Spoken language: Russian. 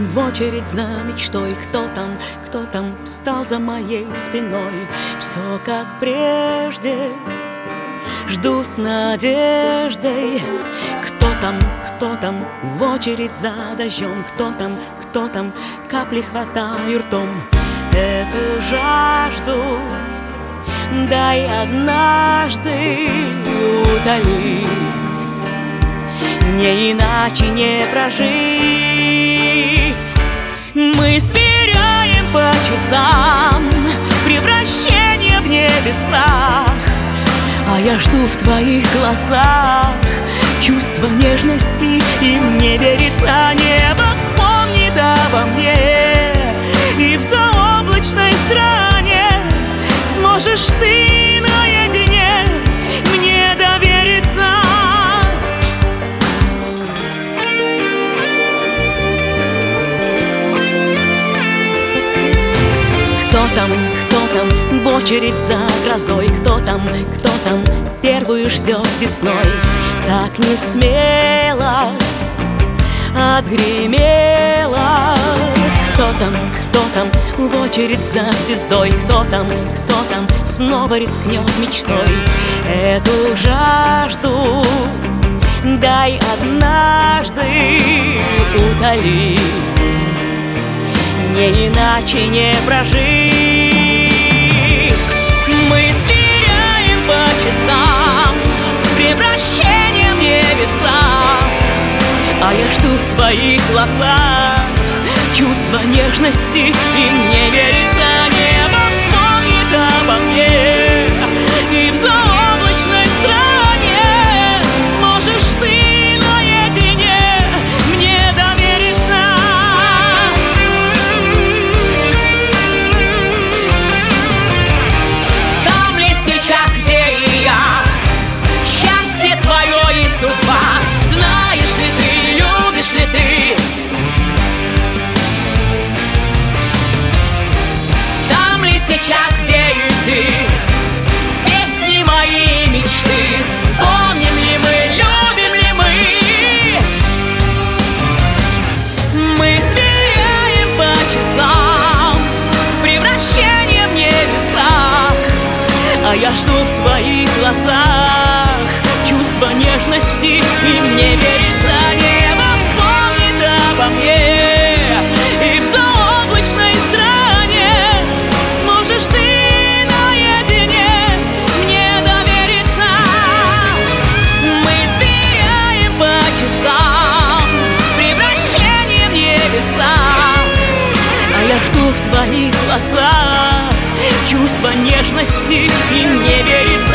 в очередь за мечтой. Кто там встал за моей спиной? Все как прежде, жду с надеждой. Кто там в очередь за дождем? Кто там, капли хватаю ртом. Эту жажду дай однажды утолить, мне иначе не прожить. Мы сверяем по часам превращение в небесах, а я жду в твоих глазах чувства нежности, и мне верится небо вспомнит обо мне. И в заоблачной стране сможешь ты наедине мне довериться. Кто там в очередь за грозой? Кто там первую ждет весной? Так не смело отгремело. Кто там в очередь за звездой? Кто там снова рискнет мечтой? Эту жажду дай однажды утолить, мне иначе не прожить. Мы сверяем по часам превращение в небеса, а я жду в твоих глазах чувства нежности, и мне верится небо вспомнит обо мне. И в заоблачной стране сможешь ты наедине мне довериться. Там ли сейчас, где и я, счастье твое и судьба? Знаешь ли ты, любишь ли ты? Сейчас, где и ты, песни мои, мечты, помним ли мы, любим ли мы? Мы сверяем по часам превращение в небесах, а я жду в твоих глазах чувства нежности, и мне верится небо вспомнит обо мне. И в заоблачной стране сможешь ты наедине мне довериться. Мы сверяем по часам превращение в небеса, а я жду в твоих глазах чувства нежности, и мне верится